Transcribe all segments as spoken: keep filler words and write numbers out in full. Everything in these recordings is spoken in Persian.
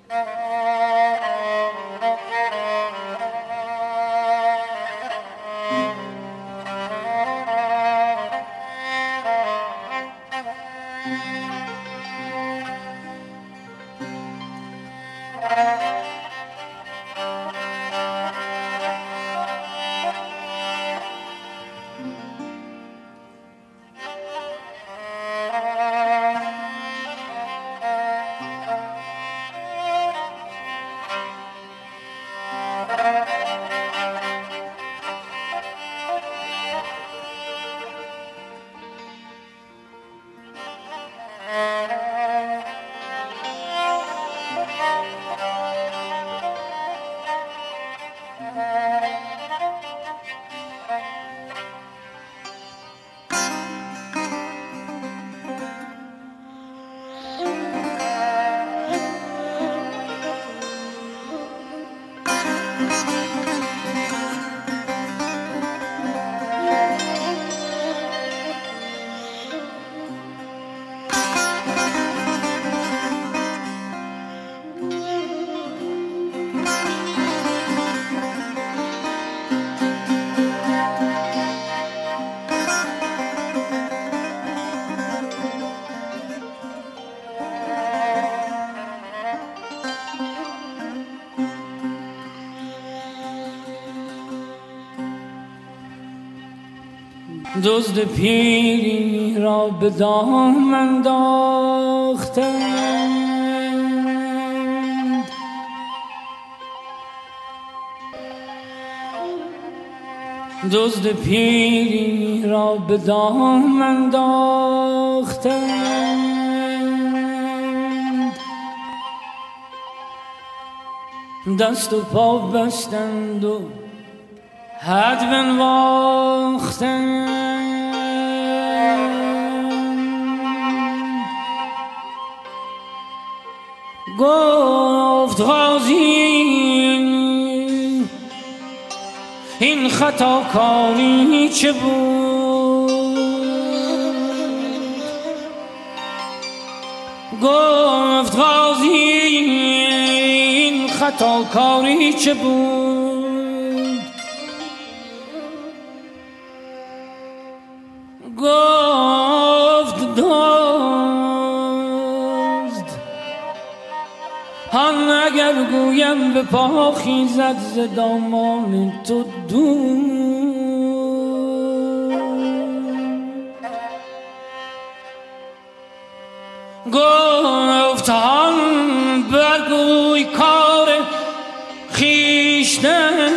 دزد پیری را به دام انداختند، دزد پیری را به دام انداختند، دست و پا بستند و حد بنواختند. گفت قاضی این خطا کاری چه بود؟ گفت قاضی این خطا کاری چه بود؟ گفت دزد هان اگر گویم به پا خیزد ز دامان تو دور. گفت هان برگوی کار خویشتن.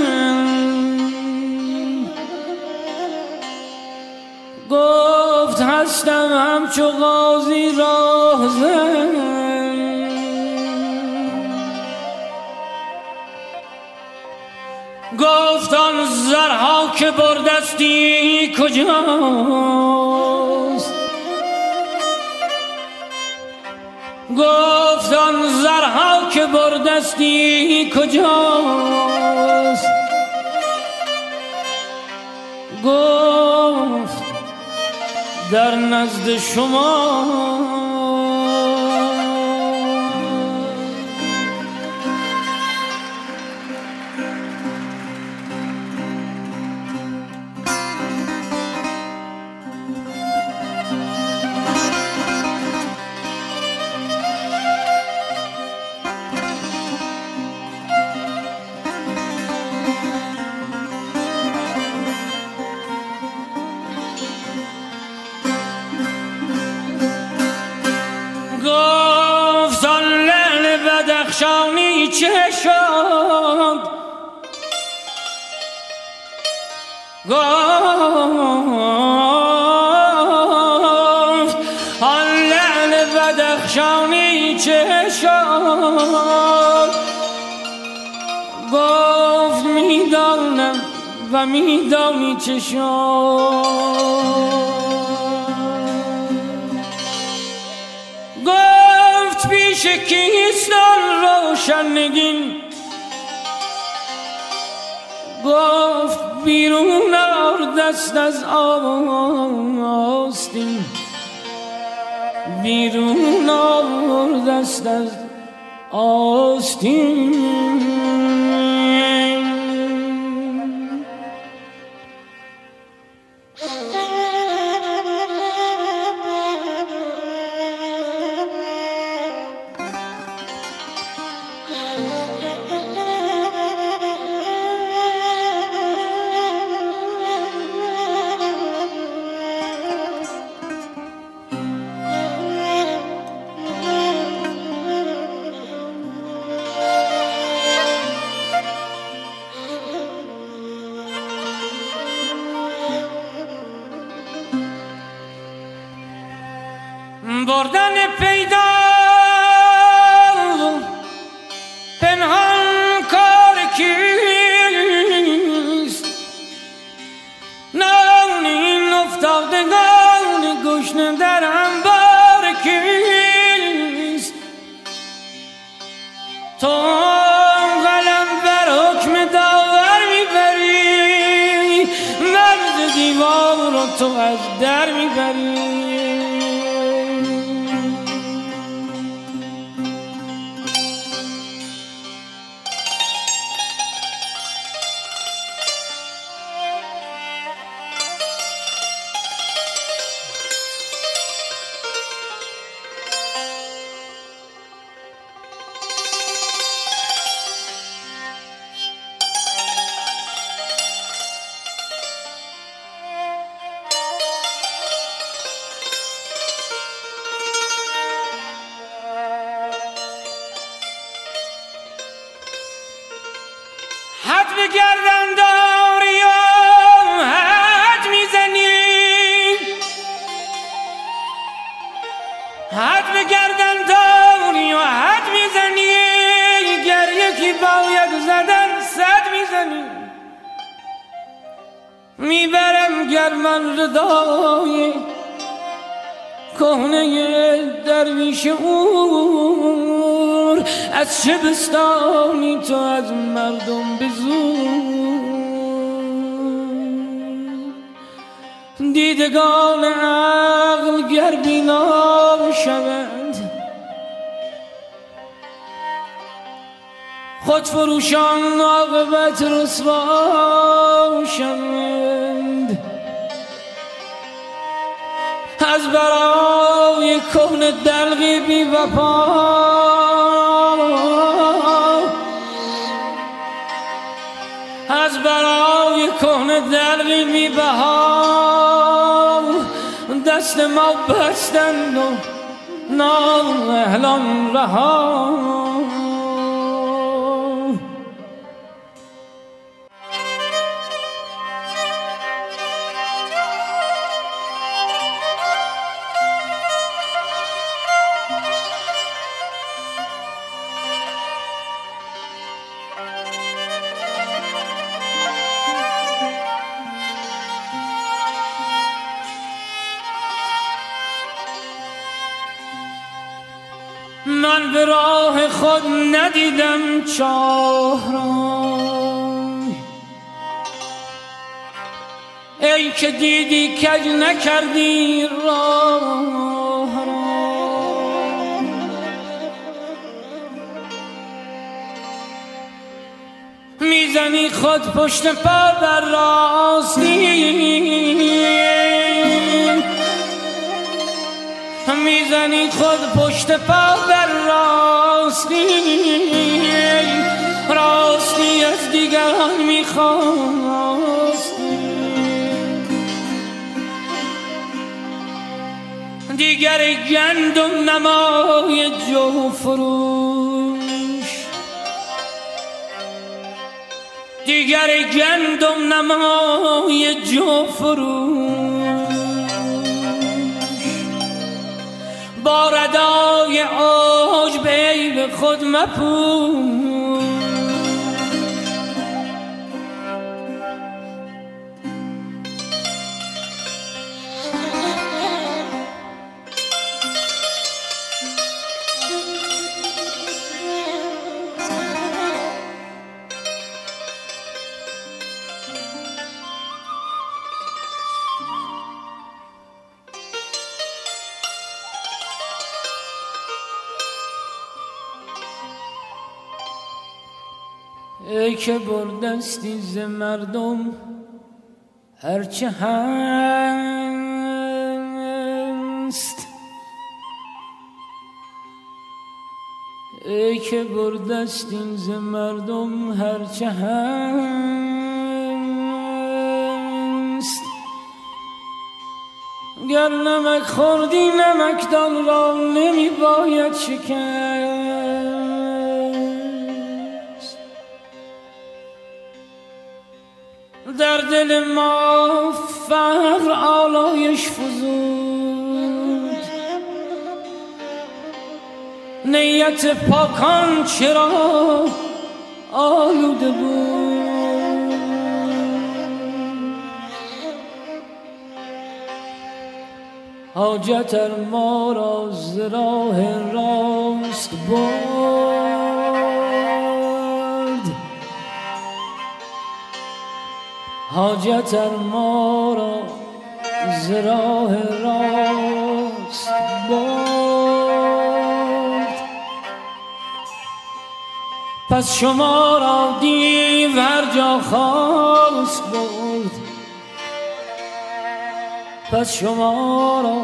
گفت هستم همچو قاضی راهزن. گفت آن زرها که بردستی کجاست؟ گفت آن زرها که بردستی کجاست؟ گفت در نزد شما. گفت آن لعل بدخشانی چه شد؟ گفت آن لعل بدخشانی چه شد؟ گفت میدانم و میدانی چه شد. گفت پیش کیست آن روشن نگین؟ گفت بیرون آر دست از آستین، بیرون آر دست از آستین. بردن پیدا پنهان کار کیست؟ نان این افتادگان گشنه در انبار کیست؟ تو قلم بر حکم داور میبری، مرد دیوار رو تو از در میبری. حد به گردن داری و حد میزنی، حد به گردن داری و حد میزنی، گر یکی باید زدن صد میزنی. میبرم گر من ردای کهنه درویش اور، از چه بستانی تو از مردم به زور. دیدگان عقل گر بینا شوند، خود فروشان عاقبت رسوا شوند. از برای کهنه دلقی بی وفا، از برای کهنه دلقی بی بها، دست ما بستند و نااهلان رها. من به راه خود ندیدم چاه را، ای که دیدی کج نکردی راه را. میزنی خود پشت پا بر راستی، میزنی خود پشت پا بر راستی، راستی از دیگران میخواستی. دیگر گندم نمای جو فروش، دیگر گندم نمای جو فروش، با ردای عجب عیب خود مپوش. ای که بردستی ز مردم هرچه هست، ای که بردستی ز مردم هرچه هست. گر نمک خوردی نمکدان را نمی باید شکست. در دل ما فقر آلایش فزود، نیت پاکان چرا آلوده بود. حاجت ار ما را ز راه راست برد، حاجت ار ما را ز راه راست برد. پس شما را دیو هر جا خواست برد، پس شما را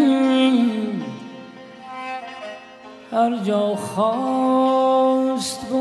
دیو هر جا خواست برد.